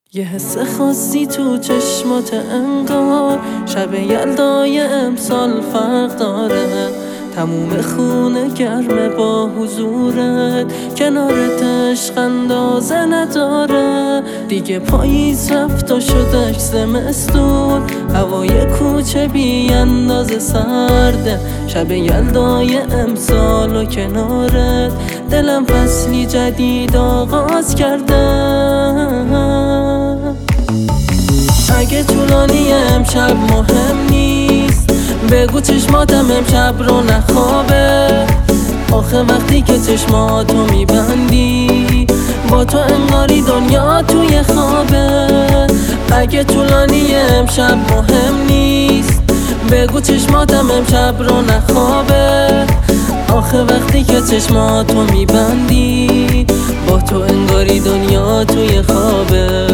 یه حس خاصی تو چشمات انگار شب یلدای امسال فرق داره. تموم خونه گرمه با حضورت، کنارت عشق اندازه نداره. دیگه پاییز رفت و شدش زمستون، هوای کوچه بی اندازه سرده. شب یلدای امسال و کنارت دلم فصلی جدید آغاز کرده. اگه طولانی امشب مهم نیست، بگو چشماتم امشب رو نخوابه. آخه وقتی که چشماتو میبندی با تو انگاری دنیا توی خوابه. اگه طولانی امشب مهم نیست، بگو چشماتم امشب رو نخوابه. آخه وقتی که چشماتو میبندی با تو انگاری دنیا توی خوابه.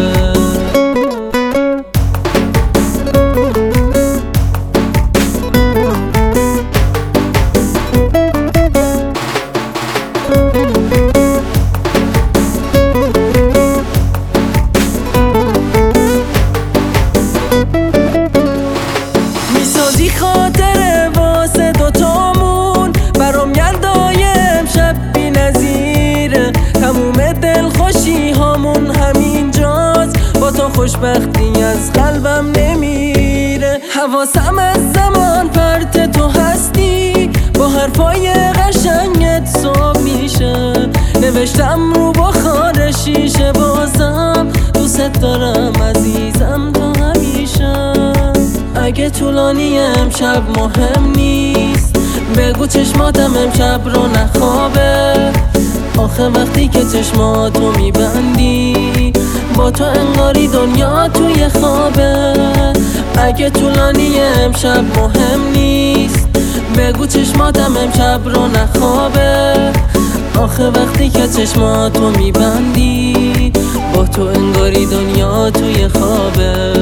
میسازی خاطره واسه دوتامون، برام یلدای امشب بی نظیره. تموم دلخوشی هامون همینجاست، با تو خوشبختی از قلبم نمیره. حواسم از زمان پرت تو هستی، با حرفای قشنگت صبح میشه. نوشتم رو بخار شیشه بازم، دوست دارم عزیزم تا همیشه. اگه طولانی امشب مهم نیست، بگو چشماتم امشب رو نخوابه. آخه وقتی که چشماتو میبندی با تو انگاری دنیا توی خوابه. اگه طولانی امشب مهم نیست، بگو چشماتم امشب رو نخوابه. آخه وقتی که چشماتو میبندی با تو انگاری دنیا توی خوابه.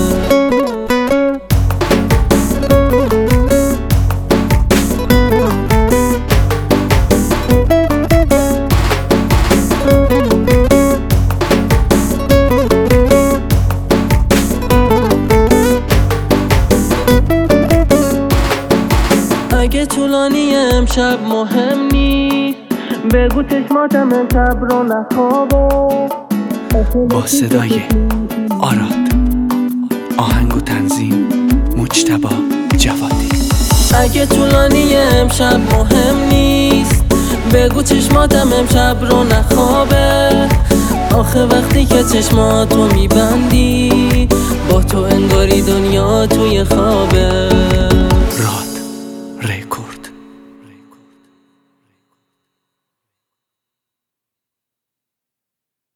اگه طولانی امشب مهم نیست، بگو چشماتم امشب رو نخوابه. با صدای آراد، آهنگ و تنظیم مجتبی جوادی. اگه طولانی امشب مهم نیست، بگو چشماتم امشب رو نخوابه. آخه وقتی که چشماتو میبندی با تو انگاری دنیا توی خوابه.